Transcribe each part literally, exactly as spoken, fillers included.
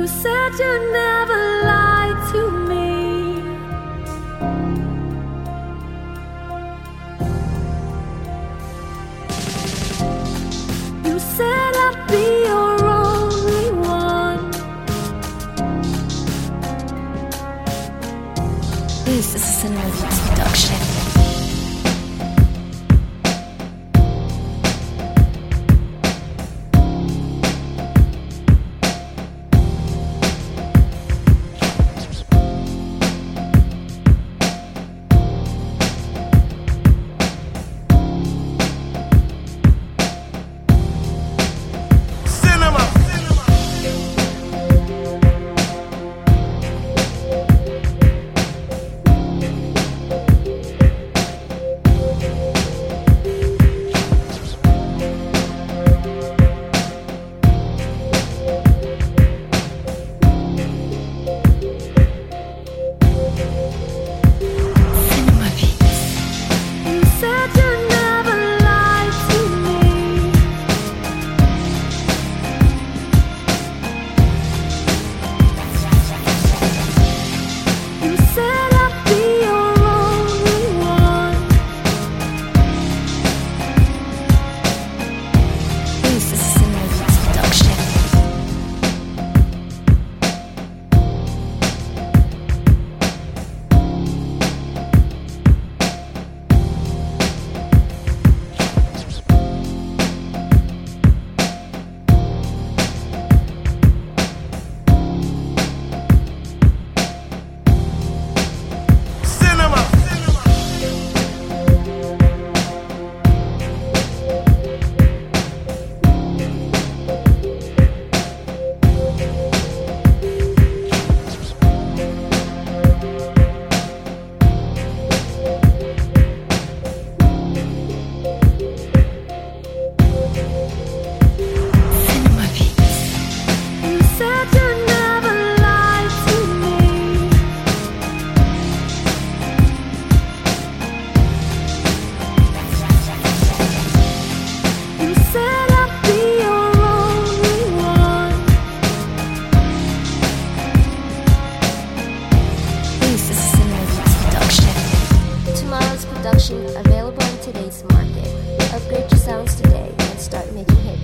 You said you'd never lie to me. You said I'd be your only one. This is a Cinema Beats production. Available in today's market. Upgrade your sounds today and start making hits.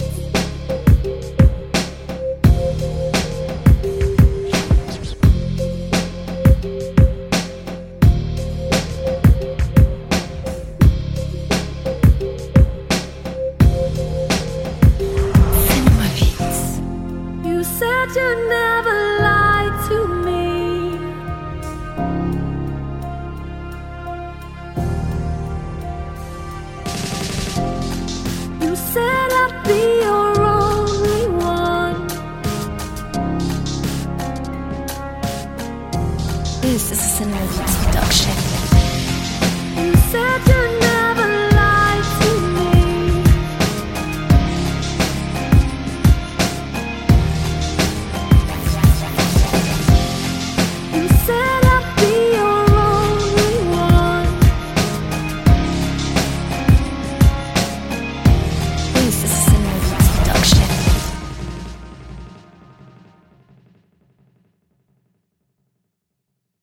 Cinema Beats. You said you'd never lie to me. You said I'd be your only one. This is a Cinema Beats